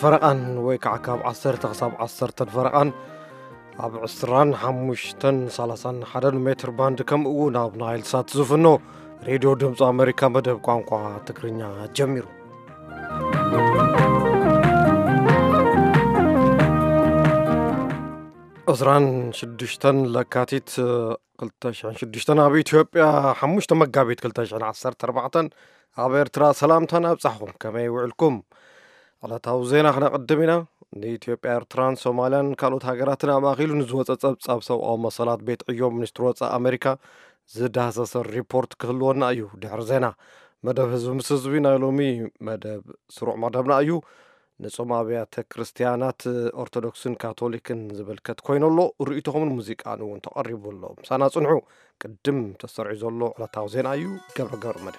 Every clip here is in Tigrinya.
فرقان ويكعكاب عصر تغصاب عصر تنفرقان عب عصران حموشتن سالسان حدن متر باند كم اونا بنايل سات زفنو راديو دمز أمريكا مدب قوانقوا تكرينيا جميرو أزران شدشتن لكاتيت قلتاش عن شدشتن أبي إثيوبيا حموشتن مقابيت قلتاش عن عصر تربعتن أبي إرترا سلامتنا بصحهم كما يوعلكم على تاوزين احنا قدمنا إثيوبيا إرتران سوماليان كانت هاجراتنا ماغيلو نزوة تصاب أو مصالات بيت عيوم منستروة أمريكا زد هذا الريبورت كلونا أيو دحر زينا مدب هزو مسزوين أيلومي مدب سروع مدبنا أيو نصوم أبيات كريستيانات أرثوذكسين كاثوليكن زبلكت كوينولو رؤيتهم الموسيقى أنو تقربوا له سنة صنعوا قدم تسرع زولو على تاوزين أيو قبر مدن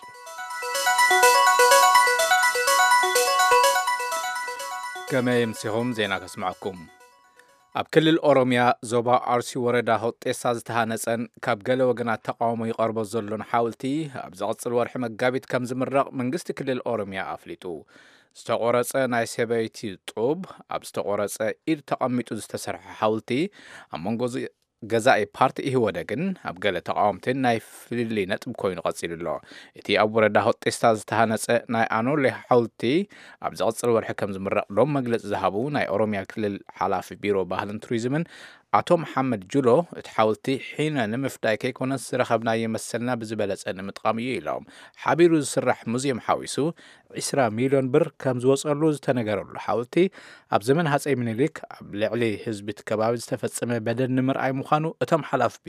كما يمسيهم زينا كسمعكم أب كل الأوروميا زوبا أرسي وردا هوت إساز تهانسن كاب قل وقنات تقاومو يقرب الظلون حاولتي أب زغط الورح مقابت كم زمرق من قست كل الأوروميا أفليتو استقورتsa ናይ ሰበይቲ ጡብ ኣብ ዝተቆረፀ ኢድ ተቐሚጡ ዝተሰርሐ ሓውልቲ ኣብ መንጎ ገዛኢ ፓርቲ ይወደግን ኣብ ገለ ተቃውምትን ናይ ፍልሊ ነጥብ ኮይኑ ቀፂሉ ኣሎ እቲ ኣብ ወረዳ ሆጤስታ ዝተሃነፀ ናይ ኣኖሌ ሓውልቲ ኣብ ዝቐፅል ወርሒ ከም ዝምረቕ ሎም መግለፂ ዝሃቡ ናይ ኦሮሚያ ክልል ሓላፊ ቢሮ ባህልን ቱሪዝምን አቶ መሐመድ ጁሎ ተሐውልቲ ሒና ንምፍዳይ ከይኮነስ ረኸብና የመሰልና ብዝበለጸ ንምጥቃም ይላም ሓቢሩ ዝስራሕ ሙዚየም ሓዊሱ 20 ሚሊዮን ብር ከም ዝወጸሉ ዝተነገረሉ ሓውልቲ ኣብ ዘመን ሃጸይ ምኒልክ ኣብ ልዕሊ ህዝቢ ከባቢ ዝተፈጸመ በደል ንምርኣይ ምዃኑ እቶም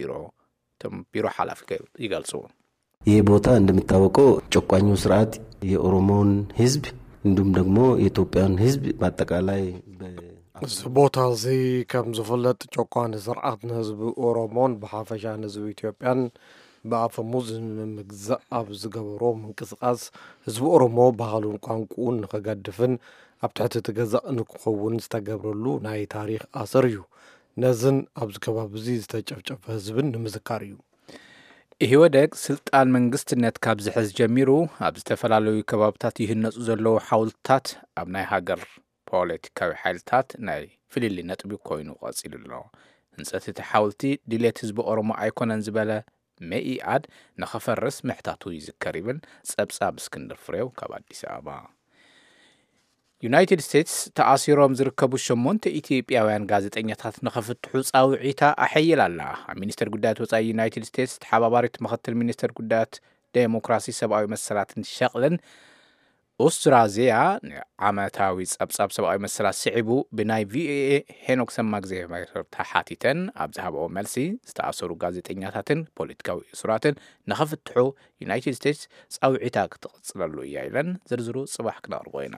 ቢሮ ሓላፊ ይገልጹ ይህ ቦታ እንደሚታወቀው ጨቋኙ ስርዓት የኦሮሞን ህዝብ እንዲሁም ደግሞ የኢትዮጵያን ህዝብ በአጠቃላይ ቦታ زي كم زفلت ጨቋን ስርዓት ህዝብ ኦሮሞን በሐፈሻ ህዝብ ኢትዮጵያን በአፈሙዝ ምግዛእ ኣብ ዝገበሮ ምንቅስቃስ ህዝብ ኦሮሞ ባህሉን ቋንቋውን ከገድፍን ኣብ ትሕቲ ትገዛእ ንክኸውን ዝተገብረሉ ናይ ታሪክ ኣሰር እዩ ነዝን ኣብ ዝከባቢ ዝተጨፍጨፈ ህዝብን ንምዝካር እዩ ይህወደግ ስልጣን መንግስትነት ካብ ዝሕዝ ጀሚሩ ኣብ ዝተፈላለዩ ከባቢታት ይህነጹ ዘለዉ ሓውልትታት ኣብ ናይ ሃገር ፖለቲካዊ ሓይልታት ናይ ፍልሊ ነጥቢ ኮይኑ ቀፂሉ ኣሎ ህንፀት እቲ ሓውልቲ ድሌት ህዝቢ ኦሮሞ ኣይኮነን ዝበለ መኢአድ ንኸፈርስ ምሕታቱ ይዝከር ይብል ጸብጻብ እስክንድር ፍሬው ካብ አዲስ አበባ ዩናይትድ ስቴትስ ተኣሲሮም ዝርከቡ 8 ኢትዮጵያውያን ጋዜጠኛታት ንኸፍትሑ ጻውዒታ ኣሕይላላ ሚኒስትር ጉዳያት ወጻኢ ዩናይትድ ስቴትስ ተሓባባሪት ምክትል ሚኒስትር ጉዳያት ዴሞክራሲ ሰብአዊ መሰላትን ሸቕልን أستراليا عمتاوي سبساب سبعي مسلا سعبو بناي VOA هنوك سماك زي ما تحاتيتن أبزهاب أو ملسي استعصروا غازيتينياتاتن بوليتكاوي إسراتن نخفتحو يونايتد ستيتس سأو عتاق تقصلالو إيايلن زرزرو صباح كنار بوينا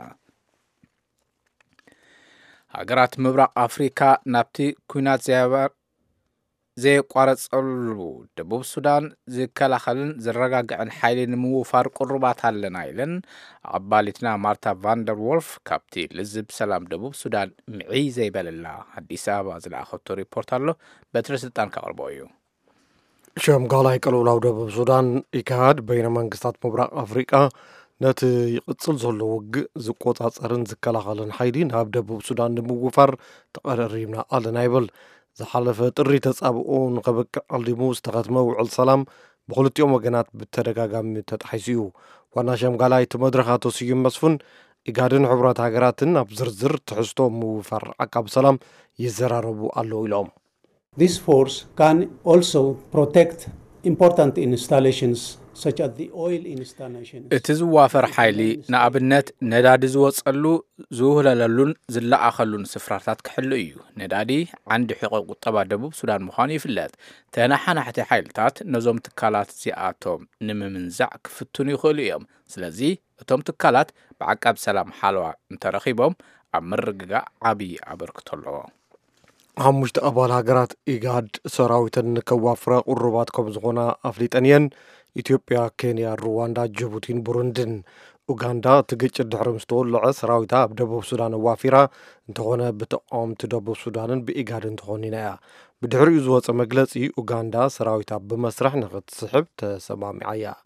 هاقرات مبرق أفريكا نابتي كونات زي قارصلو دبوب السودان زي كلاخلن زرغاغعن حيلين موفار قربات هالنا إلن عبالتنا مارتا فاندر وولف كابتي لزب سلام دبوب السودان معي زي بللا حديث أبا زلا أخوتو ريبورتالو بترسلتان كاربويو شام قالاي قالوا دبوب السودان إكهاد بين منقصات مبرق أفريقيا نت يقتصل زلو وق زقوطات أرن زكلاخلن حيلين هاب دبوب السودان موفار تقرريمنا ألنا يبل زحلف ጥሪ ተጻብኦ ንኸበቅ አልዲሙ ዝተኸትመ ውዕል ሰላም በሁለቱም ወገናት በተደጋጋሚ ተጣሒሱ ዋና ሸምጋላይ ተመድረኻቶ ስዩም መስፉን ኢጋድን ሕብረት ሃገራትን ኣብ ዝርዝር ትሕዝቶ ምውፋር ዓቃብ ሰላም ይዘራረቡ ኣለው ኢሎም This force can also protect important installations such as the oil installations. እቲ ዝዋፈር ሓይሊ ንኣብነት ነዳዲ ዝወጸሉ ዝውህለሉን ዝለኣኸሉን ስፍራታት ክሕሉ እዩ ነዳዲ ዓንዲ ሕቆ ቁጠባ ደቡብ ሱዳን ምዃኑ ይፍለጥ ተናሓናሕቲ ሓይልታት ነዞም ትካላት እዚኣቶም ንምምንዛዕ ክፍትኑ ይኽእሉ እዮም ስለዚ እቶም ትካላት ብዓቃብ ሰላም ሓለዋ እንተረኺቦም ኣብ ምርግጋእ ዓብዪ ኣበርክቶ ኣለዎ ሓሙሽተ ኣባል ሃገራት ኢጋድ ሰራዊትን ከዋፍረ ቁርባት ከም ዝኾና ኣፍሊጠንየን ኢትዮጵያ ኬንያ ሩዋንዳ ጅቡቲን ቡሩንድን ኡጋንዳ ትግጭት ድሕሪ ምስ ተወልዐ ሰራዊታ ኣብ ደቡብ ሱዳን ዋፊራ እንተኾነ ብተቃውምቲ ደቡብ ሱዳንን ብኢጋድ እንተኾኒና እያ ብድሕሪኡ ዝወፀ መግለፂ ኡጋንዳ ሰራዊታ ብመስርሕ ንኽትስሕብ ተሰማሚዓ እያ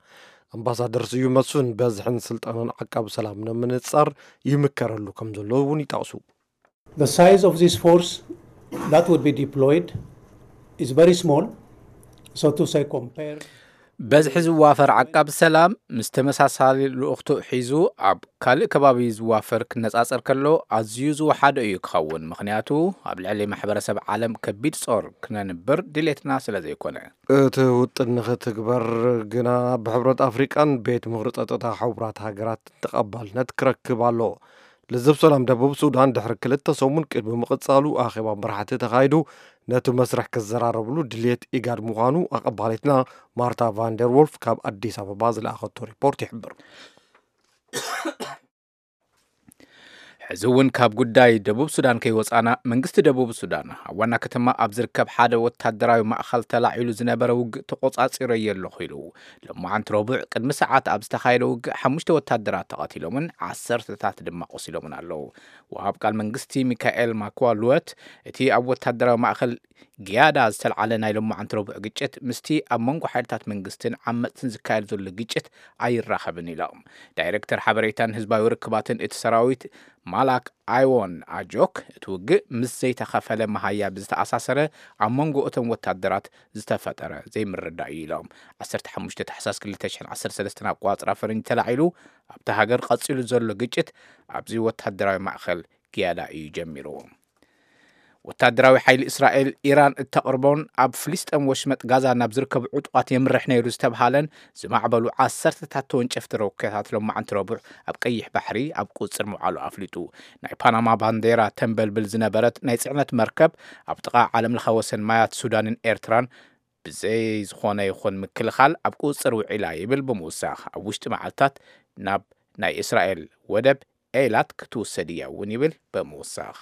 ኣምባሳደር ስዩም መስፍን በዝሕን ስልጣንን ዓቃቢ ሰላም ንምንጻር ይምከረሉ ከም ዘሎ እውን ይጠቕሱ። The size of this force that would be deployed is very small, so to say compare በዝሒ ዝዋፈር ዓቃቢ ሰላም ምስ ተመሳሳሊ ልኡኽቱ ሒዙ ኣብ ካልእ ከባቢ ዝዋፈር ክነጻጸር ከሎ ኣዝዩ ዝወሓደ እዩ ክኸውን ምክንያቱ ኣብ ልዕሊ ማሕበረሰብ ዓለም ከቢድ ጾር ክነንብር ድሌትና ስለ ዘይኮነ እቲ ውጥን ንኽትግበር ግና ብሕብረት ኣፍሪቃን ቤት ምኽሪ ጸጥታ ሕቡራት ሃገራት ተቐባልነት ክረክብ ኣሎ። ልዝብ ሰላም ደቡብ ሱዳን ድሕሪ 2 ሰሙን ቅድሚ ምቕጻሉ ኣኼባ መራሕቲ ተኻይዱ ነቲ መስርሕ ክዘራረብሉ ድሌት ኢጋድ ምዃኑ ኣቐባሊትና ማርታ ቫንደር ወልፍ ካብ ኣዲስ ኣበባ ዝለኣኸቶ ሪፖርት ይሕብር። ሕዚ እውን ካብ ጉዳይ ደቡብ ሱዳን ከይወፃና መንግስቲ ደቡብ ሱዳን ኣብ ዋና ከተማ ኣብ ዝርከብ ሓደ ወታደራዊ ማእኸል ተላዒሉ ዝነበረ ውግእ ተቆጻጺረ የለኹ ኢሉ ሎማዓንቲ ረቡዕ ቅድሚ ሰዓት ኣብ ዝተኻየደ ውግእ 5 ወታደራት ተቐቲሎምን 10 ድማ ቆሲሎምን ኣለዉ። ወሃብ ቃል መንግስቲ ሚካኤል ማክዋልወት እቲ ኣብ ወታደራዊ ማእኸል ግያዳ ዝተልዓለ ናይ ሎማዓንቲ ረቡዕ ግጭት ምስቲ ኣብ መንጎ ሓይልታት መንግስትን ዓመፅትን ዝካየድ ዘሎ ግጭት ኣይራኸብን ኢሎም ዳይሬክተር ሓበሬታን ህዝባዊ ርክባትን እቲ ሰራዊት ማላክ ኣይዎን ኣጆክ እቲ ውግእ ምስ ዘይተኸፈለ መሃያ ብዝተኣሳሰረ ኣብ መንጎ እቶም ወታደራት ዝተፈጠረ ዘይምርዳእ እዩ ኢሎም 15 ታሕሳስ 2013 ኣቆጻጽራ ፈረንጂ ተላዒሉ ኣብቲ ሃገር ቀፂሉ ዘሎ ግጭት ኣብዚ ወታደራዊ ማእኸል ግያዳ እዩ ጀሚሩ። ወታደራዊ ሓይሊ እስራኤል ኢራን እተቕርቦን ኣብ ፍልስጤም ወሽመጥ ጋዛ ናብ ዝርከቡ ዕጡቓት የምርሕ ነይሩ ዝተባሃለን ዝማዕበሉ 10 ተወንጨፍቲ ሮኬታት ሎማዓንቲ ረቡዕ ኣብ ቀይሕ ባሕሪ ኣብ ቁፅር ምውዓሉ ኣፍሊጡ። ናይ ፓናማ ባንዴራ ተንበልብል ዝነበረት ናይ ጽዕነት መርከብ ኣብ ጥቓ ዓለም ለኸ ወሰን ማያት ሱዳንን ኤርትራን ብዘይ ዝኾነ ይኹን ምክልኻል ኣብ ቁፅር ውዒላ ይብል ብምውሳኽ ኣብ ውሽጢ መዓልታት ናብ ናይ እስራኤል ወደብ ኤላት ክትውሰድ እያ እውን ይብል ብምውሳኽ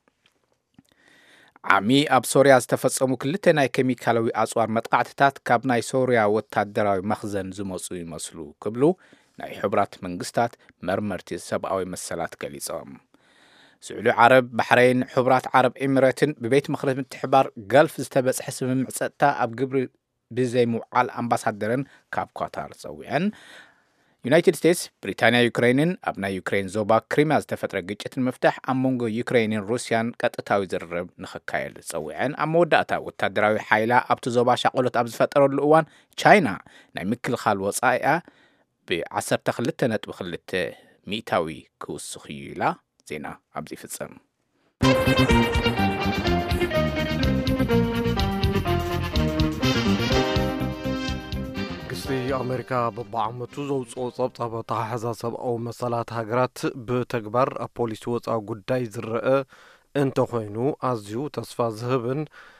ዓሚ ኣብ ሶርያ ዝተፈጸሙ 2 ናይ ኬሚካላዊ ኣጽዋር መጥቃዕትታት ካብ ናይ ሶርያ ወታደራዊ መኽዘን ዝመጹ ይመስሉ ክብሉ ናይ ሕቡራት መንግስታት መርመርቲ ሰብኣዊ መሰላት ገሊጾም። ስዑሉ ዓረብ ባሕረይን ሕቡራት ዓረብ ኤሚሬትን ብቤት ምኽሪ ምትሕብባር ገልፍ ዝተበጽሐ ስምምዕ ጸጥታ ኣብ ግብሪ ብዘይ ምውዓል ኣምባሳደርን ካብ ኳታር ጸዊዐን ዩናይትድ ስቴትስ ብሪታንያ ዩክሬንን ኣብ ናይ ዩክሬን ዞባ ክሪሚያ ዝተፈጥረ ግጭትን ምፍታሕ ኣብ መንጎ ዩክሬንን ሩስያን ቀጥታዊ ዝርርብ ንኽካየድ ጸዊዐን ኣብ መወዳእታ ወታደራዊ ሓይላ ኣብቲ ዞባ ሻቆሎት ኣብ ዝፈጠረሉ እዋን ቻይና ናይ ምክልኻል ወጻኢኣ ብ12.2 ሚእታዊ ክውስኽ እዩ ኢላ ዜና ኣብዚ ይፍጸም። ኣሜሪካ በብዓመቱ ዘውፅኦ ጸብጻብ ተሓሓዛ ሰብኣዊ መሰላት ሃገራት ብተግባር ኣብ ፖሊሲ ወፃኢ ጉዳይ ዝረአ እንተኾይኑ ኣዝዩ ተስፋ ዝህብን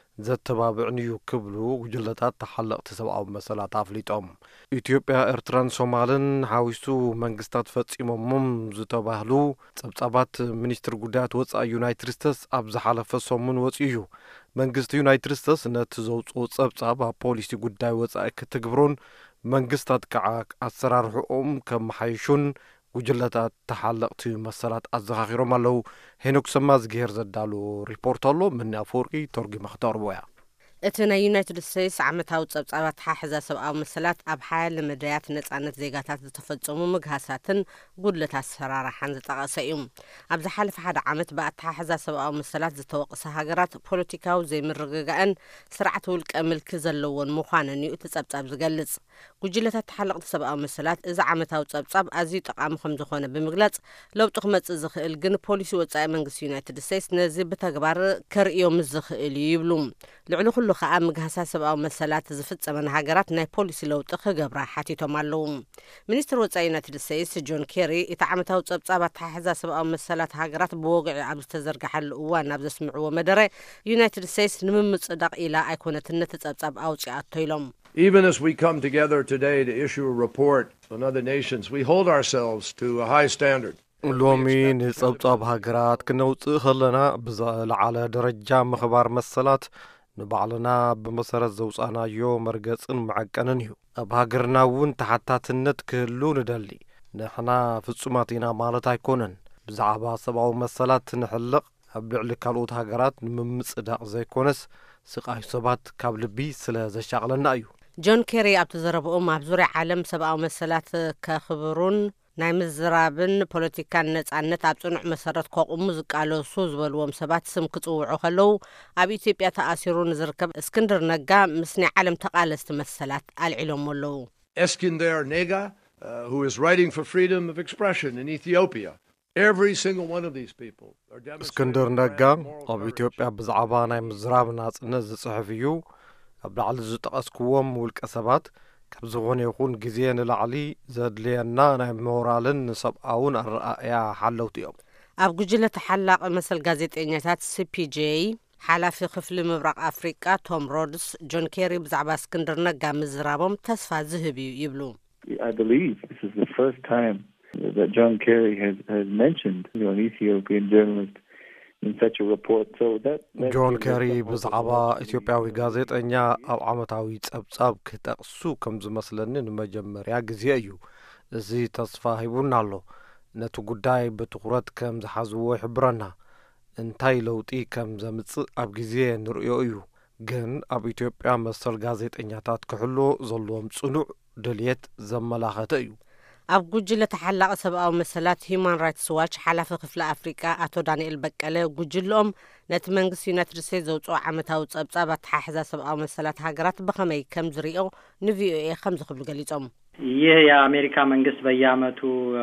ዘተባብዕን እዩ ክብሉ ጉጅለታት ተሓለቕቲ ሰብኣዊ መሰላት ኣፍሊጦም። ኢትዮጵያ ኤርትራን ሶማልን ሓዊሱ መንግስታት ፈጺሞሞም ዝተባህሉ ጸብጻባት ሚኒስትሪ ጉዳያት ወፃኢ ዩናይትድ ስቴትስ ኣብ ዝሓለፈ ሰሙን ወፂኡ እዩ። መንግስቲ ዩናይትድ ስቴትስ ነቲ ዘውፅኦ ጸብጻብ ኣብ ፖሊሲ ጉዳይ ወፃኢ ክትግብሩን መንግስታት ከዓ ኣሰራርሕኦም ከመሓይሹን ጉጅለታት ተሓለቕቲ መሰላት ኣዘኻኺሮም ኣለዉ። ሄኖክ ሰማዝጌር ዘዳሉ ሪፖርት ኣሎ ምኒ ኣፈወርቂ ተርጊማ ክተቕርቦ እያ። እቲ ናይ ዩናይትድ ስቴትስ ዓመታዊ ጸብጻባት ሓሕዛ ሰብኣዊ መሰላት ኣብ ሓያል መዳያት ነጻነት ዜጋታት ዝተፈጸሙ ምግሃሳትን ጉድለት ኣሰራርሓን ዝጠቐሰ እዩ። ኣብ ዝሓለፈ ሓደ ዓመት ብኣተሓሕዛ ሰብኣዊ መሰላት ዝተወቀሰ ሃገራት ፖለቲካዊ ዘይምርግጋእን ስርዓት ውልቀ ምልኪ ዘለዎን ምዃነን እዩ እቲ ጸብጻብ ዝገልጽ። ጉጅለታት ተሓለቕቲ ሰብኣዊ መሰላት እዚ ዓመታዊ ጸብጻብ ኣዝዩ ጠቓሚ ከም ዝኾነ ብምግላጽ ለውጢ ክመጽእ ዝኽእል ግን ፖሊሲ ወጻኢ መንግስቲ ዩናይትድ ስቴትስ ነዚ ብተግባር ከርእዮም ዝኽእል እዩ ይብሉ። ልዕሊ ኩሉ ከዓ ምግሃሳ ሰብኣዊ መሰላት ዝፍጸመን ሃገራት ናይ ፖሊሲ ለውጢ ክገብራ ሓቲቶም ኣለዉ። ሚኒስትር ወጻኢ ዩናይትድ ስቴትስ ጆን ኬሪ እቲ ዓመታዊ ጸብጻብ ኣተሓሕዛ ሰብኣዊ መሰላት ሃገራት ብወግዒ ኣብ ዝተዘርግሐሉ እዋን ናብ ዘስምዕዎ መደረ ዩናይትድ ስቴትስ ንምምጽዳቕ ኢላ ኣይኮነትን ነቲ ጸብጻብ ኣውፂኣቶ ኢሎም። Even as we come together today to issue a report on other nations, we hold ourselves to a high standard. ሎሚ ንጸብጻብ ሃገራት ክነውፅእ ከለና ብዝለዓለ ደረጃ ምኽባር መሰላት ንባዕልና ብመሰረት ዘውፃናዮ መርገጽን መዐቀንን እዩ። ኣብ ሃገርና እውን ተሓታትነት ክህሉ ንደሊ። ንሕና ፍጹማት ኢና ማለት ኣይኮነን። ብዛዕባ ሰብኣዊ መሰላት ንሕልቕ ኣብ ልዕሊ ካልኦት ሃገራት ንምምጽዳቕ ዘይኮነስ ስቃይ ሰባት ካብ ልቢ ስለ ዘሻቕለና እዩ። ጆን ኬሪ ኣብ ተዘረብኦም ኣብ ዙርያ ዓለም ሰብኣዊ መሰላት ከኽብሩን ናይ ምዝራብን ፖለቲካን ነጻነት ኣብ ጽኑዕ መሰረት ከቕሙ ዝቃለሱ ዝበልዎም ሰባት ስም ክጽውዑ ከለዉ ኣብ ኢትዮጵያ ተኣሲሩ ንዝርከብ እስክንድር ነጋ ምስ ናይ ዓለም ተቓለስቲ መሰላት ኣልዒሎም ኣለዉ። Eskinder Nega, who is writing for freedom of expression in Ethiopia. Every single one of these people are demonstrating. እስክንድር ነጋ ኣብ ኢትዮጵያ ብዛዕባ ናይ ምዝራብ ናጽነት ዝጽሕፍ እዩ። ኣብ ላዕሊ ዝጠቐስክዎም ውልቀ ሰባት ካብ ዝኾነ ይኹን ግዜ ንላዕሊ ዘድልየና ናይ ሞራልን ሰብኣውን ኣረኣእያ ሓለውቲ እዮም። ኣብ ጉጅለ ተሓላቕ መሰል ጋዜጠኛታት CPJ ሓላፊ ክፍሊ ምብራቕ ኣፍሪቃ ቶም ሮድስ ጆን ኬሪ ብዛዕባ እስክንድር ነጋ ምዝራቦም ተስፋ ዝህብ እዩ ይብሉ። I believe this is the first time that John Kerry has mentioned an Ethiopian journalist in such a report. So that ጆን ኬሪ ብዛዕባ ኢትዮጵያዊ ጋዜጠኛ ኣብ ዓመታዊ ጸብጻብ ክጠቕሱ ከም ዝመስለኒ ንመጀመርያ ግዜ እዩ። እዚ ተስፋ ሂቡና ኣሎ። ነቲ ጉዳይ ብትኹረት ከም ዝሓዝዎ ይሕብረና። እንታይ ለውጢ ከም ዘምጽእ ኣብ ግዜ ንርእዮ እዩ። ግን ኣብ ኢትዮጵያ መሰል ጋዜጠኛታት ክሕሎ ዘለዎም ጽኑዕ ድልየት ዘመላኸተ እዩ። ኣብ ጉጅለ ተሓላቕ ሰብኣዊ መሰላት ሂዩማን ራይትስ ዋች ሓላፊ ክፍሊ ኣፍሪቃ ኣቶ ዳንኤል በቀለ ጉጅለኦም ነቲ መንግስቲ ዩናይትድ ስቴትስ ዘውፅኦ ዓመታዊ ጸብጻብ ኣተሓሕዛ ሰብኣዊ መሰላት ሃገራት ብኸመይ ከም ዝሪኦ ንቪኦኤ ከም ዝኽብሉ ገሊጾም። ይህ የአሜሪካ መንግስት በየዓመቱ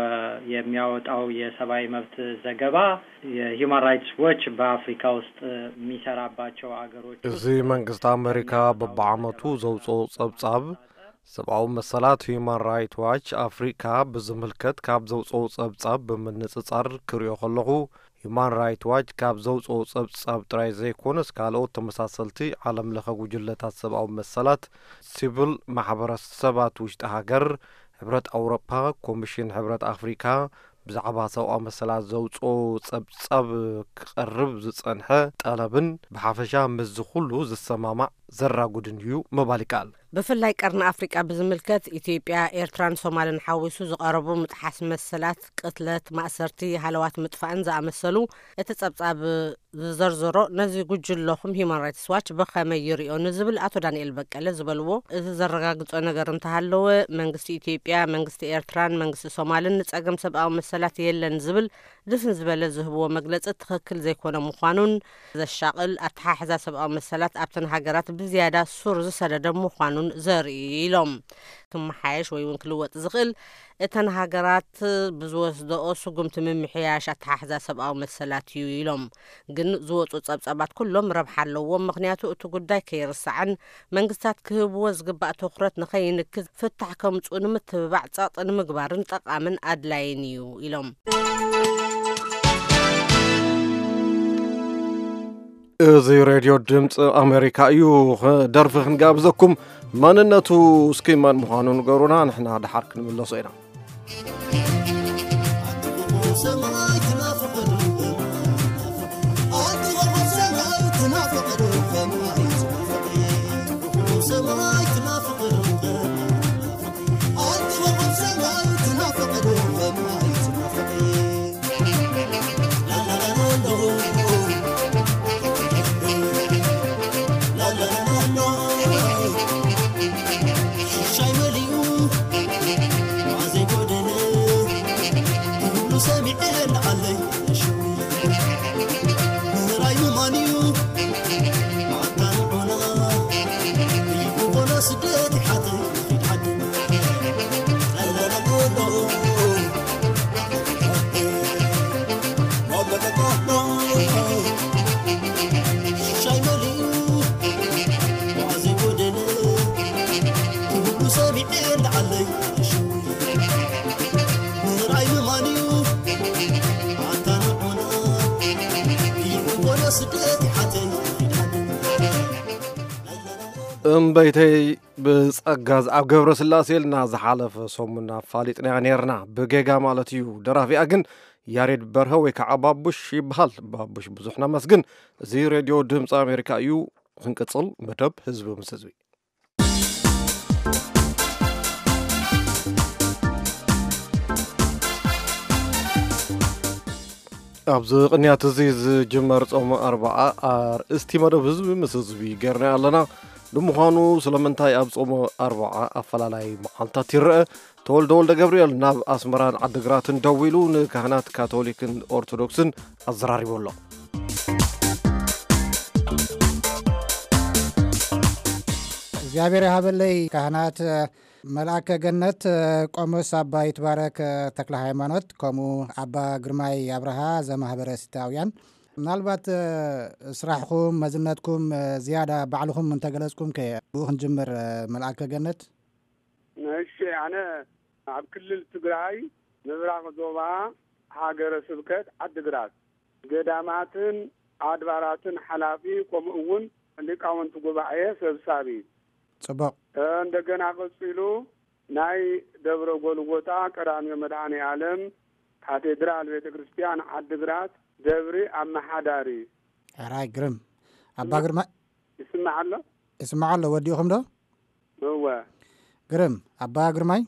የሚያወጣው የሰብአዊ መብት ዘገባ የሂዩማን ራይትስ ዎች በአፍሪካ ውስጥ የሚሰራባቸው አገሮች እዚ መንግስት አሜሪካ በየዓመቱ ዘውፅኦ ጸብጻብ ሰብአዊ መሰላት ሂዩማን ራይትስ ዋች አፍሪካ ብዝምልከት ካብ ዘውፅኦ ጸብጻብ ብምንጽጻር ክሪኦ ከለኹ ሂዩማን ራይትስ ዋች ካብ ዘውፅኦ ጸብጻብ ጥራይ ዘይኮነስ ካልኦት ተመሳሰልቲ ዓለም ለኸ ጉጅለታት ሰብአዊ መሰላት ሲቪል ማሕበረሰባት ውሽጢ ሃገር ሕብረት ኣውሮፓ ኮሚሽን ሕብረት ኣፍሪካ ብዛዕባ ሰብኣዊ መሰላት ዘውፅኦ ጸብጻብ ክቐርብ ዝጸንሐ ጠለብን ብሓፈሻ ምስ ዝኹሉ ዝሰማማዕ ዘራጉድን እዩ ምባል ይከኣል። ብፍላይ ቀርኒ ኣፍሪቃ ብዝምልከት ኢትዮጵያ ኤርትራን ሶማልን ሓዊሱ ዝቐረቡ ምጥሓስ መሰላት ቅትለት ማእሰርቲ ሃለዋት ምጥፋእን ዝኣመሰሉ እቲ ጸብጻብ ዝዘርዝሮ ነዚ ጉጅለኹም ሂዩማን ራይትስ ዋች ብኸመይ ይሪኦ ንዝብል ኣቶ ዳንኤል በቀለ ዝበልዎ እቲ ዘረጋግጾ ነገር እንተሃለወ መንግስቲ ኢትዮጵያ መንግስቲ ኤርትራን መንግስቲ ሶማልን ንጸገም ሰብኣዊ መሰላት የለን ዝብል ድፍን ዝበለ ዝህብዎ መግለጺ ትክክል ዘይኮነ ምዃኑን ዘሻቅል ኣተሓሕዛ ሰብኣዊ መሰላት ኣብተን ሃገራት ብዝያዳ ሱር ዝሰደደ ምዃኑን ዘርኢ ኢሎም ክመሓየሽ ወይ እውን ክልወጥ ዝኽእል እተን ሃገራት ብዝወስደኦ ስጉምቲ ምምሕያሽ ኣተሓሕዛ ሰብኣዊ መሰላት እዩ ኢሎም። ግን ዝወፁ ጸብጻባት ኩሎም ረብሓ ኣለዎም። ምክንያቱ እቲ ጉዳይ ከይርስዓን መንግስታት ክህብዎ ዝግባእ ትኩረት ንኸይንክዝ ፍታሕ ከምፁ ንምትብባዕ ጸጥ ንምግባርን ጠቃምን ኣድላይን እዩ ኢሎም። እዚ ሬድዮ ድምፂ ኣሜሪካ እዩ። ደርፊ ክንጋብዘኩም ማንነቱ እስኪ ማን ምዃኑ ንገሩና ንሕና ድሓር ክንምለሶ ኢና። እምበይተይ ብጸጋዝ ኣብ ገብረ ስላሴ ልና ዝሓለፈ ሰሙና ፋሊጥና ነርና ብጌጋ ማለት እዩ። ደራፊኣ ግን ያሬድ በርሀ ወይ ከዓ ባቡሽ ይበሃል። ባቡሽ ብዙሕና መስግን። እዚ ሬድዮ ድምፂ ኣሜሪካ እዩ። ክንቅጽል መደብ ህዝቢ ምስ ህዝቢ ኣብዚ ቅንያት እዚ ዝጅመር ጾም 40 ኣርእስቲ መደብ ህዝቢ ምስ ህዝቢ ገርና ኣለና። ንምዃኑ ስለምንታይ ኣብ ጾም 40 ኣፈላላይ መዓልታት ይርአ? ተወልደ ወልደ ገብርኤል ናብ ኣስመራን ዓዲግራትን ደው ኢሉ ንካህናት ካቶሊክን ኦርቶዶክስን ኣዘራሪቡ ኣሎ። እግዚአብሔር ያህበለይ ካህናት መልአከ ገነት ቆሞስ አባ ይትባረክ ተክለ ሃይማኖት ከምኡ አባ ግርማይ አብርሃ ዘማህበረ ስታውያን ምናልባት ስራሕኩም መዝነትኩም ዝያዳ ባዕልኩም እንተገለጽኩም ብኡክን ጅምር መልአከ ገነት። እሺ ኣነ ኣብ ክልል ትግራይ ምብራቅ ዞባ ሃገረ ስብከት ዓዲግራት ገዳማትን ኣድባራትን ሓላፊ ከምኡ እውን ሊቃውንቲ ጉባኤ ሰብሳቢ ጽቡቅ። እንደገና ቀጽሉ ናይ ደብረ ጎልጎታ ቀዳምዮ መድኃኔ ዓለም ካቴድራል ቤተ ክርስቲያን ዓዲግራት ደብሪ ኣመሓዳሪ። ራይ ግርም አባ ግርማ ይስማዓሎ ይስማዓሎ ወዲኹም ዶ? እወ ግርም አባ ግርማይ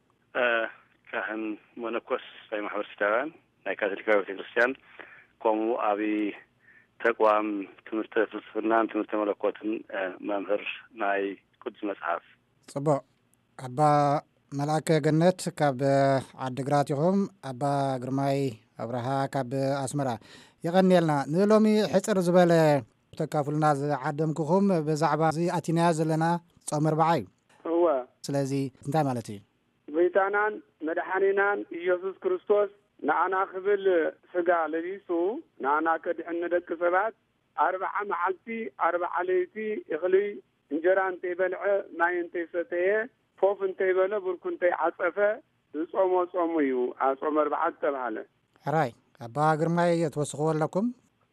ካህን ሞኖኮስ ናይ ማሕበር ስታውያን ናይ ካቶሊካዊ ቤተ ክርስቲያን ከምኡ ዓብይ ተቋም ትምህርተ ፍልስፍናን ትምህርተ መለኮትን መምህር ናይ ቅዱስ መጽሓፍ። ጽቡቅ። አባ መልአከ ገነት ካብ ዓዲግራት ኢኹም፣ አባ ግርማይ አብርሃ ካብ ኣስመራ። ይቐኒየልና ንሎሚ ሕፅር ዝበለ ተካፍሉና ዝዓደምክኹም ብዛዕባ እዚ ኣቲናያ ዘለና ጾም 40 እዩ። እወ ስለዚ እንታይ ማለት እዩ? ቤታናን መድኃኒናን ኢየሱስ ክርስቶስ ንኣና ክብል ስጋ ለቢሱ ንኣና ከድሕን ደቂ ሰባት 40 መዓልቲ 40 ለይቲ እኽሊ እንጀራ እንተይበልዐ ማይ እንተይሰተየ ፎፍ እንተይበለ ብርኩ እንተይዓፀፈ ዝጾሞ ጾሙ እዩ ጾም 40 ተባሃለ። ሕራይ አባ ግርማይ ተወስኽዎ ኣለኩም?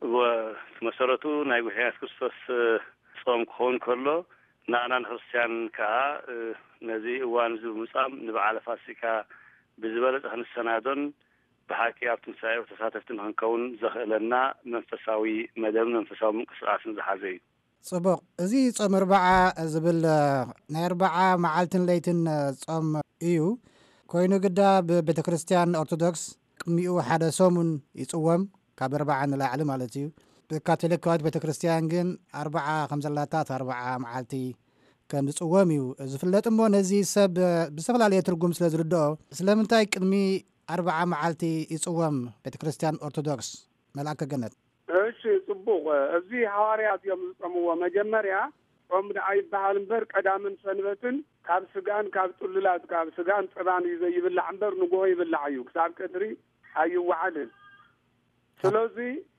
መሰረቱ ናይ ጉሕያት ክርስቶስ ጾም ክኸውን ከሎ ንኣና ንክርስቲያን ከዓ ነዚ እዋን እዚ ብምጻም ንበዓለ ፋሲካ ብዝበለፀ ክንሰናዶን ብሓቂ ኣብ ትንሳኤ ተሳተፍቲ ንክንከውን ዘኽእለና መንፈሳዊ መደብን መንፈሳዊ ምንቅስቃስን ዝሓዘ እዩ። ጽቡቅ። እዚ ጾም 40 ዝብል ናይ 40 መዓልትን ለይትን ጾም እዩ ኮይኑ ግዳ ብቤተ ክርስቲያን ኦርቶዶክስ ቅድሚኡ ሓደ ሰሙን ይጽወም ካብ 40 ንላዕሊ ማለት እዩ። ብካቶሊካዊት ቤተ ክርስቲያን ግን 40 ከም ዘላታት 40 መዓልቲ ከም ዝጽወም እዩ ዝፍለጥ እሞ ነዚ ሰብ ብዝተፈላለየ ትርጉም ስለ ዝርድኦ ስለምንታይ ቅድሚ 40 መዓልቲ ይጽወም ቤተ ክርስቲያን ኦርቶዶክስ? መልአከ ገነት። እሺ ጽቡቅ። እዚ ሐዋርያት እዮም ዝጾምዎ። መጀመርያ ጾም ኣይበሃል እምበር ቀዳምን ሰንበትን ካብ ስጋን ካብ ጥሉላት ካብ ስጋን ፀባን እዩ ዘይብላዕ እምበር ንጎሆ ይብላዕ እዩ ክሳብ ቀትሪ ኣይወዓልን። ስለዚ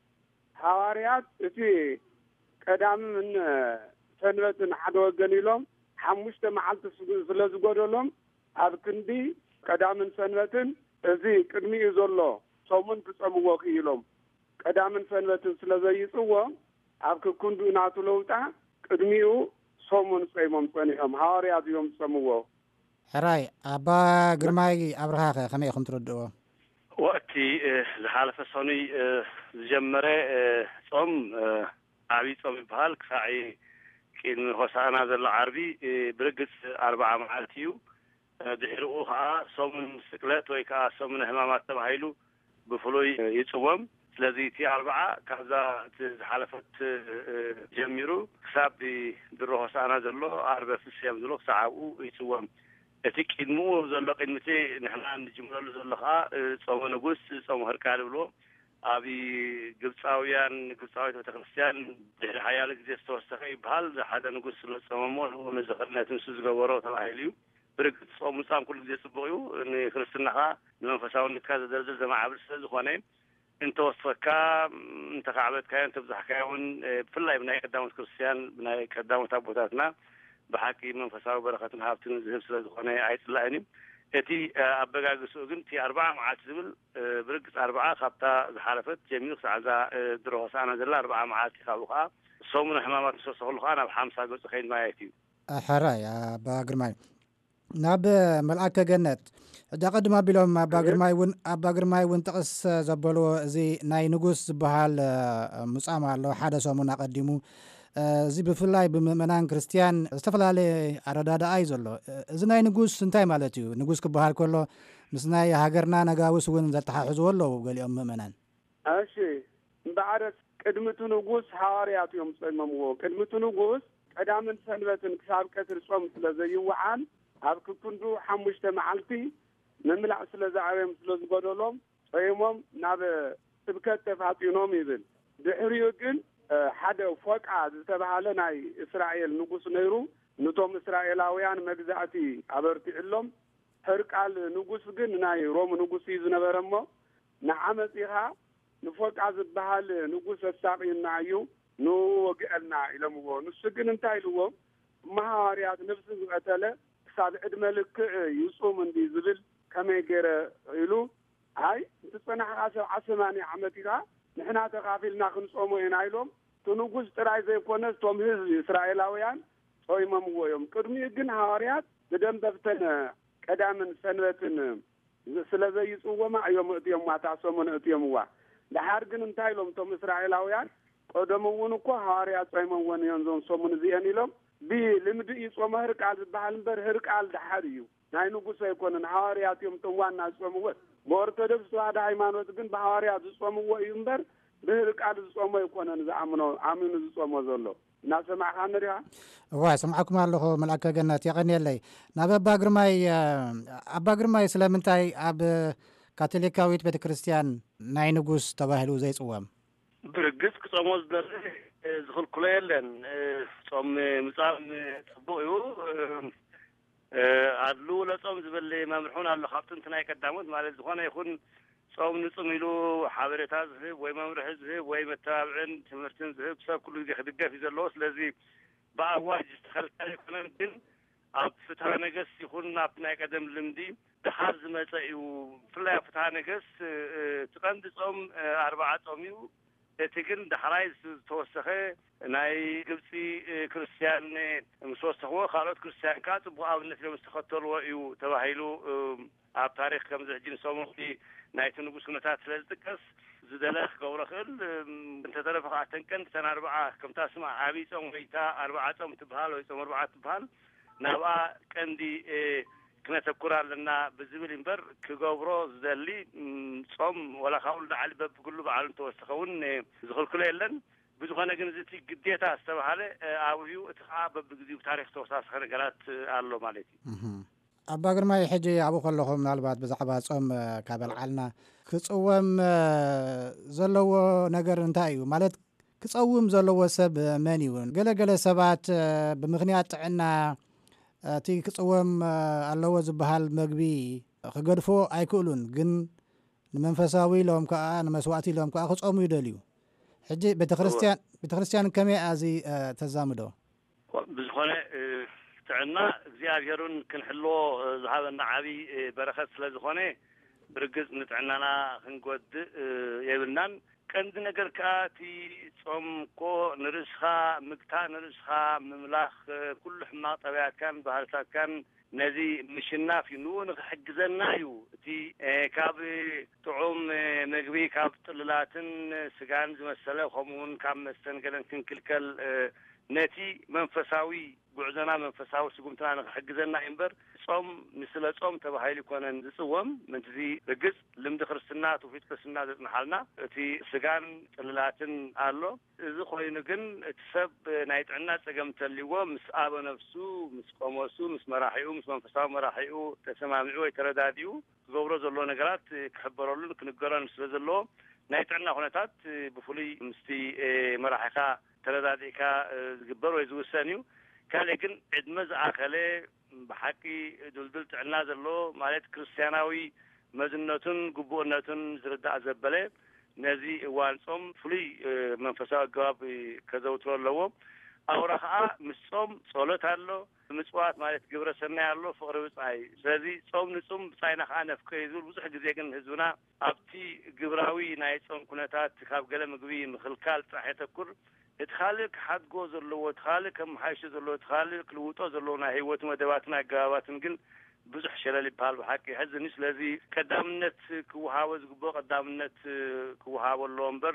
ሐዋርያት እቲ ቀዳምን ሰንበትን ሓደ ወገን ኢሎም 5 መዓልቲ ስለ ዝጎደሎም ኣብ ክንዲ ቀዳምን ሰንበትን እዚ ቅድሚኡ ዘሎ ጾሙን ክጸምዎ ክኢሎም ቀዳምን ሰንበትን ስለ ዘይጽዎ ኣብ ክኩንዱ ናቱ ለውጣ ቅድሚኡ ጾሙን ጾሞም ጸኒሖም ሐዋርያት እዮም ጸምዎ። ሕራይ አባ ግርማይ አብርሃ ከመይ ኢኹም ትረድእዎ? ወቅቲ ዝሓለፈ ሰኑይ ዝጀመረ ጾም ዓብይ ጾም ይበሃል። ክሳዕ ቅድሚ ሆሳዕና ዘሎ ዓርቢ ብርግጽ 40 መዓልቲ እዩ። ድሕሪኡ ከዓ ሰሙን ስቅለት ወይ ከዓ ሰሙን ሕማማት ተባሂሉ ብፍሉይ ይጽወም። ስለዚ እቲ 40 ካብዛ ዝሓለፈት ጀሚሩ ክሳብ ድሮ ሆሳዕና ዘሎ ዓርበ ፍስያም ዘሎ ክሳብ ኣብኡ ይጽወም። እቲ ቅድሚኡ ዘሎ ቅድሚቲ ንሕና ንጅምረሉ ዘሎ ከዓ ጾመ ንጉስ ጾመ ህርቃል ብሎ ኣብ ግብፃውያን ግብፃዊት ቤተ ክርስቲያን ድሕሪ ሓያሎ ግዜ ዝተወሰኸ ይበሃል። ሓደ ንጉስ ስለጾመሞ ንኡ ንዝኽርነት ንሱ ዝገበሮ ተባሂሉ እዩ። ብርግጽ ጾም ምጻም ኩሉ ግዜ ጽቡቕ እዩ። ንክርስትናኻ ንመንፈሳውነትካ ዘደልድል ዘማዓብል ስለ ዝኾነ እንተወስፈካ እንተካዕበትካዮ እንተብዛሕካዮ እውን ብፍላይ ብናይ ቀዳሞት ክርስቲያን ብናይ ቀዳሞት ኣቦታትና ብሓቂ መንፈሳዊ በረኸትን ሃብትን ዝህብ ስለ ዝኾነ ኣይጽላእን እዩ። እቲ ኣበጋግስኡ ግን እቲ 40 መዓልቲ ዝብል ብርግጽ 40 ካብታ ዝሓለፈት ጀሚሩ ክሳዕ ዛ ድሮ ሆሳዕና ዘላ 40 መዓልቲ ካብኡ ከዓ ሰሙን ሕማማት ንሰሰኸሉ ከዓ ናብ 50 ገጽ ኸይድ ማለት እዩ። ሕራይ አባ ግርማይ ናብ መልአከ ገነት እዳ ቀድማ ቢሎም አባ ግርማይ እውን ጥቕስ ዘበልዎ እዚ ናይ ንጉስ ዝበሃል ምጻም ኣሎ ሓደ ሰሙን ኣቐዲሙ እዚ ብፍላይ ብምእመናን ክርስቲያን ዝተፈላለየ ኣረዳድኣ እዩ ዘሎ። እዚ ናይ ንጉስ እንታይ ማለት እዩ? ንጉስ ክበሃል ከሎ ምስ ናይ ሃገርና ነጋውስ እውን ዘተሓሕዝዎ ኣለዉ ገሊኦም ምእመናን። أشي بعرس قدمت نجوس حواريات يوم صيممو قدمت نجوس قدام سنبة كساب كثر صوم سلزي وعن هابك كندو حمشت معلتي نملع سلزعرم سلز قدولهم صيمم ناب سبكت تفاتينهم يبل دحريو كن حدا فوق عاد تبعله ناي إسرائيل نجوس نيرو نتوم إسرائيلاويان مجزعتي عبرتي لهم هرقال نجوس كن ناي روم نجوس يزنبرمو نعمتها نفوق عزب بحال نقوس الساقين نعيو نو وقعلنا إلى مغو نسجن انتاي لغو مهاريات نفس القتالة كساد عدمالك يصوم اندي زبل كما يقير إلو هاي تتصنع عسماني عمتها نحنا تغافلنا خنصومو ينايلهم تنقوس تراي زي كونس تومهز إسرائيلاويان صوي ممغو يوم كرمي يقن هاريات بدن بفتن كدامن سنوة سلازي يصوما يوم اتيوم ما تعصومون اتيوم وا دحار ግን እንታይ ሎም ቶም እስራኤላውያን ቀደምውን እኮ ሐዋርያት ሳይመውን የንዞን ሶሙን ዚያን ኢሎም ብልምድ ይጾም ህርቃል ዝበሃል እንበር ህርቃል ደሓር እዩ ናይ ንጉስ አይኮነን ሐዋርያት ዮም ተዋና ጾምወት በኦርቶዶክስ ተዋህዶ ሃይማኖት ግን በሐዋርያት ጾምዎ እዩ እንበር በህርቃል ጾም አይኮነን ዘአምኖ አሚኑ ጾም ዘሎ ናሰማዕ ካንሪያ ወይ ሰማዕኩም ኣለኹ መልአከ ገነት የቀኒየለይ ናብ አባ ግርማይ ስለምንታይ ኣብ ካቶሊካዊት ቤተክርስቲያን ናይ ንጉስ ተባሂሉ ዘይጽወም ብርግጽ ክጾሞ ዝደርህ ዝኽልክሎ የለን ጾም ምጻም ጽቡቕ እዩ ኣድሉ ለጾም ዝብል መምርሑን ኣሎ ካብቲ እንት ናይ ቀዳሞት ማለት ዝኾነ ይኹን ጾም ንጽም ኢሉ ሓበሬታ ዝህብ ወይ መምርሒ ዝህብ ወይ መተባብዕን ትምህርትን ዝህብ ሰብ ኩሉ ግዜ ክድገፍ እዩ ዘለዎ ስለዚ ብኣዋጅ ዝተኸልከለ ይኮነን ግን ኣብ ፍትሐ ነገሥት ይኹን ኣብ ናይ ቀደም ልምዲ ድሓር ዝመፀ እዩ ብፍላይ ኣብ ፍትሐ ነገሥት ትቐንዲ ጾም 40 ጾም እዩ እቲ ግን ዳሕራይ ዝተወሰኸ ናይ ግብፂ ክርስቲያን ምስ ወሰኽዎ ካልኦት ክርስቲያን ከዓ ጽቡቕ ኣብነት ኢሎም ዝተኸተልዎ እዩ ተባሂሉ ኣብ ታሪክ ከምዚ ሕጂ ንሰሙቲ ናይቲ ንጉስ ኩነታት ስለ ዝጥቀስ ዝደለኽ ክገብሮ ክእል እንተተረፈ ከዓ ተንቀንዲ ተን 40 ከምታ ስማዕ ዓብይ ጾም ወይታ 40 ጾም ትበሃል ወይ ጾም 4 ትበሃል ናብኣ ቀንዲ ክነተኩር ኣለና ብዝብል እምበር ክገብሮ ዝደሊ ጾም ወላ ካውል ላዕሊ በብኩሉ በዓሉ እንተወሰኸውን ዝኽልክሎ የለን ብዝኾነ ግን እቲ ግዴታ ዝተባሃለ ኣብዩ እቲ ከዓ በብግዚኡ ታሪክ ተወሳሰኸ ነገራት ኣሎ ማለት እዩ ኣባ ግርማይ ሕጂ ኣብኡ ከለኹም ምናልባት ብዛዕባ ጾም ካበልዓልና ክጽወም ዘለዎ ነገር እንታይ እዩ ማለት ክጸውም ዘለዎ ሰብ መን ይውን ገለገለ ሰባት ብምኽንያት ጥዕና እቲ ክጽወም ኣለዎ ዝበሃል መግቢ ክገድፎ ኣይክእሉን ግን ንመንፈሳዊ ኢሎም ከዓ ንመስዋዕቲ ኢሎም ከዓ ክጾሙ ይደልዩ ሕጂ ቤተክርስቲያን ከመይ ኣዚ ተዛምዶ ብዝኾነ ጥዕና እግዚኣብሔርን ክንሕልዎ ዝሃበና ዓብይ በረኸት ስለ ዝኾነ ብርግጽ ንጥዕናና ክንጎድእ የብልናን ቀንዲ ነገር ከዓ እቲ ጾም እኮ ንርእስኻ ምግታእ ንርእስኻ ምምላኽ ኩሉ ሕማቕ ጠባያትካን ባህልታትካን ነዚ ምሽናፍ እዩ ንኡ ንክሕግዘና እዩ እቲ ካብ ጥዑም ምግቢ ካብ ጥልላትን ስጋን ዝመሰለ ከምኡውን ካብ መስተን ገለን ክንክልከል ነቲ መንፈሳዊ ጉዕዘና መንፈሳዊ ስጉምትና ንክሕግዘና እምበር ጾም ምስለ ጾም ተባሂሉ ይኮነን ዝጽወም ምንትዚ ርግጽ ልምዲ ክርስትና ትውፊት ክርስትና ዘጽንሓልና እቲ ስጋን ጥልላትን ኣሎ እዚ ኮይኑ ግን እቲ ሰብ ናይ ጥዕና ጸገም ተልይዎ ምስ ኣበ ነፍሱ ምስ ቆሞሱ ምስ መራሒኡ ምስ መንፈሳዊ መራሒኡ ተሰማሚዑ ወይ ተረዳዲኡ ክገብሮ ዘሎ ነገራት ክሕበረሉን ክንገሮን ስለ ዘለዎ ናይ ጥዕና ኩነታት ብፍሉይ ምስቲ መራሒኻ ተረዳዲእካ ዝግበር ወይ ዝውሰን እዩ ካልእ ግን ዕድመ ዝኣኸለ ብሓቂ ድልድል ጥዕና ዘሎ ማለት ክርስቲያናዊ መዝነቱን ግቡእነቱን ዝርዳእ ዘበለ ነዚ እዋን ጾም ፍሉይ መንፈሳዊ ኣገባብ ከዘውትሮ ኣለዎ ኣውራ ከዓ ምስ ጾም ጸሎት ኣሎ ምጽዋት ማለት ግብረ ሰናይ ኣሎ ፍቕሪ ብጻይ ስለዚ ጾም ንጹም ብጻይና ከዓ ነፍከ ይዙር ብዙሕ ግዜ ግን ህዝብና ኣብቲ ግብራዊ ናይ ጾም ኩነታት ካብ ገለ ምግቢ ምኽልካል ጥራሕ የተኩር እቲ ካልእ ክሓድጎ ዘለዎ እቲ ካልእ ከመሓይሾ ዘለዎ እቲ ካልእ ክልውጦ ዘለዎ ናይ ህይወት መደባትን ኣገባባትን ግን ብዙሕ ሸለል ይበሃል ብሓቂ ሕዝኒ ስለዚ ቀዳምነት ክወሃቦ ዝግብኦ ቀዳምነት ክወሃቦ ኣለዎ እምበር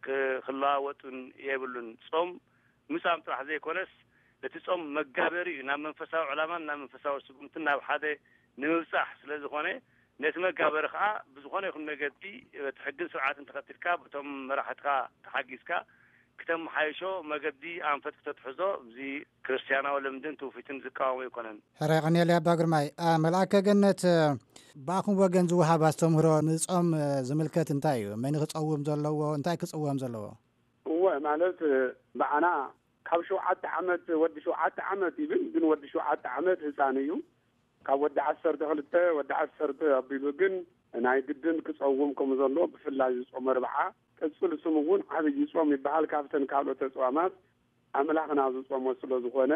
ክለዋወጡን የብሉን ጾም ምሳም ጥራሕ ዘይኮነስ እቲ ጾም መጋበሪ እዩ ናብ መንፈሳዊ ዕላማን ናብ መንፈሳዊ ስጉምትን ናብ ሓደ ንምብጻሕ ስለ ዝኾነ ነቲ መጋበሪ ከዓ ብዝኾነ ይኹን መገዲ ትሕግን ስርዓትን ተኸትልካ በቶም መራሕትካ ተሓጊዝካ ክተመሓይሾ መገዲ ኣንፈት ክትሕዞ እዚ ክርስትያናዊ ልምድን ትውፊትን ዝቃወሙ ይኮነን። ሕራይ ቀኒኤለ ኣባ ግርማይ መልአከ ገነት ብኣኹም ወገን ዝወሃብ ኣስተምህሮ ንጾም ዝምልከት እንታይ እዩ? መን ክጸውም ዘለዎ እንታይ ክጽወም ዘለዎ? እወ ማለት በዓና ካብ 7 ዓመት ወዲ 7 ዓመት ይብል ግን ወዲ 7 ዓመት ህፃን እዩ ካብ ወዲ 12 ወዲ 10 ኣቢሉ ግን ናይ ግድን ክጸውም ከም ዘሎ ብፍላይ ዝጾም 40 ቅጽል ስሙ እውን ዓብይ ጾም ይበሃል። ካብተን ካልኦት ኣጽዋማት ኣምላኽና ዝጾሞ ስለ ዝኾነ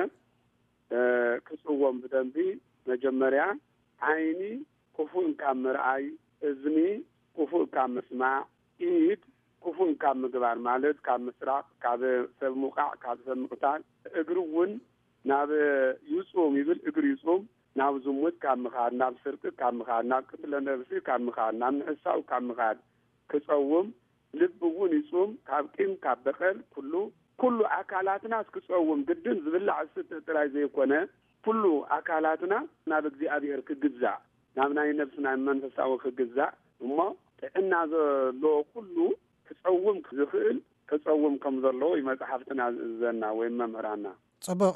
ክጽወም ብደንቢ መጀመርያ ዓይኒ ክፉእ ካብ ምርኣይ፣ እዝኒ ክፉእ ካብ ምስማዕ፣ ኢድ ክፉእ ካብ ምግባር ማለት ካብ ምስራቅ፣ ካብ ሰብ ምውቃዕ፣ ካብ ሰብ ምቕታል፣ እግሪ እውን ናብ ይጹም ይብል እግሪ ይጹም ናብ ዝሙት ካብ ምኻድ፣ ናብ ስርቂ ካብ ምኻድ፣ ናብ ቅትለ ነብሲ ካብ ምኻድ፣ ናብ ምሕሳው ካብ ምኻድ ክጸውም ልብ እውን ይጹም ካብ ቂም ካብ በቀል ኩሉ ኣካላትና ክጸውም ግድን ዝብላዕ ስተ ጥራይ ዘይኮነ ኩሉ ኣካላትና ናብ እግዚአብሔር ክግዛእ ናብ ናይ ነብሲ ናይ መንፈሳዊ ክግዛእ እሞ ጥዕና ዘሎ ኩሉ ክጸውም ዝኽእል ክጸውም ከም ዘለዎ መጽሓፍትና ዘና ወይ መምህራና። ጽቡቕ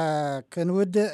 ክንውድእ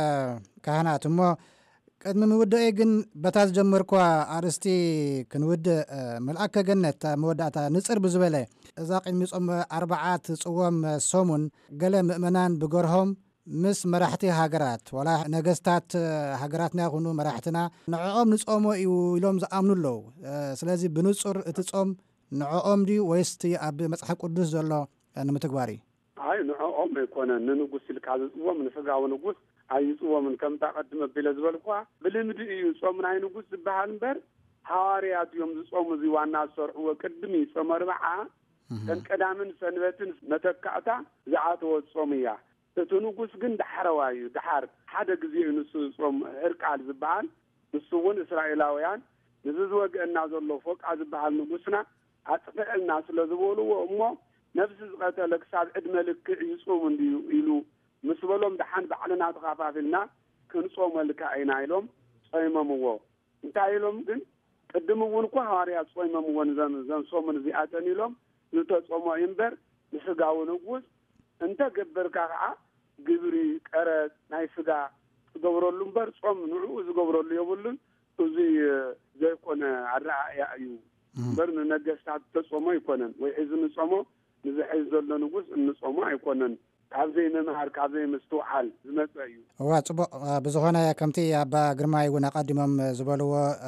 ካህናት እሞ ቅድሚ ምውድእ ግን በታ ዝጀመርኳ ኣርስቲ ክንውድእ መልአከ ገነት መወዳእታ ንጽር ብዝበለ እዛ ቅድሚ ጾም 40 ጽወም ሰሙን ገለ ምእመናን ብገርሆም ምስ መራሕቲ ሃገራት ወላ ነገስታት ሃገራትና ይኹኑ መራሕትና ንዕኦም ንጾሞ እዩ ኢሎም ዝኣምኑ ኣለዉ። ስለዚ ብንጹር እቲ ጾም ንዕኦም ድዩ ወይስ ኣብ መጽሓፍ ቅዱስ ዘሎ ንምትግባር እዩ? ኣይ ንዕኦም ኣይኮነን። ንንጉስ ኢልካ ዝጽወም ንስጋዊ ንጉስ ኣይጽወምን ከምታ ቀድመ ኣቢለ ዝበልኳ ብልምዲ እዩ ጾም ናይ ንጉስ ዝበሃል እምበር ሃዋርያት እዮም ዝጾሙ እዚ ዋና ዝሰርሕዎ ቅድሚ ጾም 40 ቀዳምን ሰንበትን መተካእታ ዝኣተወ ጾም እያ። እቲ ንጉስ ግን ዳሕረዋ እዩ ዳሓር ሓደ ግዜ ንሱ ጾም ሕርቃል ዝበሃል ንሱ እውን እስራኤላውያን ንዚ ዝወግአና ዘሎ ፎቃ ዝበሃል ንጉስና ኣጥፍዕልና ስለ ዝበልዎ እሞ ነብሲ ዝቐተለ ክሳብ ዕድመ ልክዕ ይጾም እንድዩ ኢሉ ምስ በሎም ደሓን ባዕልና ተኸፋፊልና ክንጾመልካ ኢና ኢሎም ጾይመምዎ። እንታይ ኢሎም ግን ቅድም እውን እኳ ሃዋርያት ጾይመምዎን ዘንሶምን እዚኣተን ኢሎም ዝተጾሞ እምበር ንስጋዊ ንጉስ እንተገበርካ ከዓ ግብሪ ቀረጥ ናይ ስጋ ዝገብረሉ እምበር ጾም ንዑ ዝገብረሉ የብሉን። እዚ ዘይኮነ ኣረኣእያ እዩ እምበር ንነገስታት ተጾሞ ኣይኮነን ወይ ሕዚ ንጾሞ ንዝሕዝ ዘሎ ንጉስ እንጾሞ ኣይኮነን። ካብዘይ ምምሃር ካብዘይ ምስትውዓል ዝመፀ እዩ። እዋ ጽቡቕ ብዝኾነ ከምቲ ኣባ ግርማይ እውን ኣቐዲሞም ዝበልዎ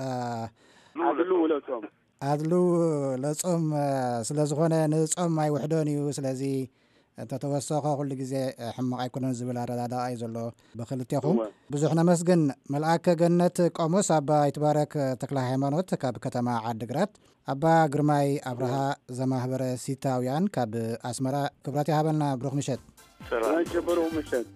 ኣድሉ ለጾም ኣድሉ ለጾም ስለ ዝኾነ ንጾም ኣይውሕዶን እዩ። ስለዚ እንተተወሰኸ ኩሉ ግዜ ሕማቕ ኣይኮነን ዝብል ኣረዳድኣ እዩ ዘሎ ብክልቴኹም። ብዙሕ ነመስግን መልአከ ገነት ቆሞስ ኣባ ይትባረክ ተክለ ሃይማኖት ካብ ከተማ ዓዲግራት፣ ኣባ ግርማይ ኣብርሃ ዘማህበረ ሲታውያን ካብ ኣስመራ ክብራት ይሃበልና። ብሩኽ ምሸት። ብሩኽ ምሸት።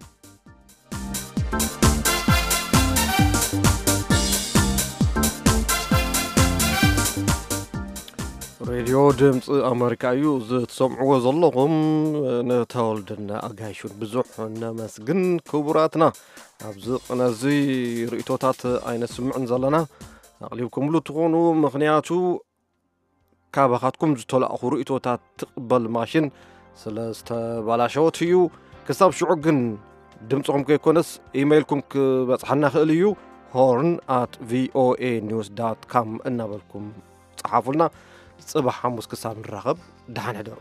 ሬድዮ ድምፂ ኣሜሪካ እዩ ዝትሰምዕዎ ዘለኹም። ነተወልድና ኣጋይሹን ብዙሕ ነመስግን ክቡራትና። ኣብዚ ቅነዚ ርእቶታት ኣይነስምዕን ዘለና ኣቕሊብኩምሉ ትኾኑ ምኽንያቱ ካባኻትኩም ዝተላእኹ ርእቶታት ትቕበል ማሽን ስለ ዝተባላሸወት እዩ። ክሳብ ሽዑ ግን ድምፅኹም ከይኮነስ ኢሜይልኩም ክበፅሓና ክእል እዩ horn@voanews.com እናበልኩም ጽሓፉልና። ጽባሕ ሐሙስ ክሳብ ንራኸብ ደሓን ሕደሩ።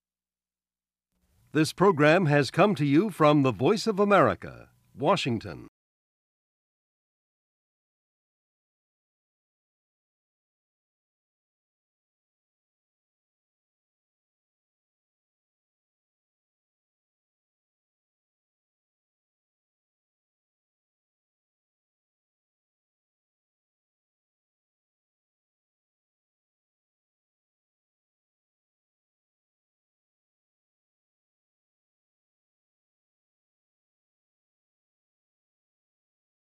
This program has come to you from the Voice of America, Washington.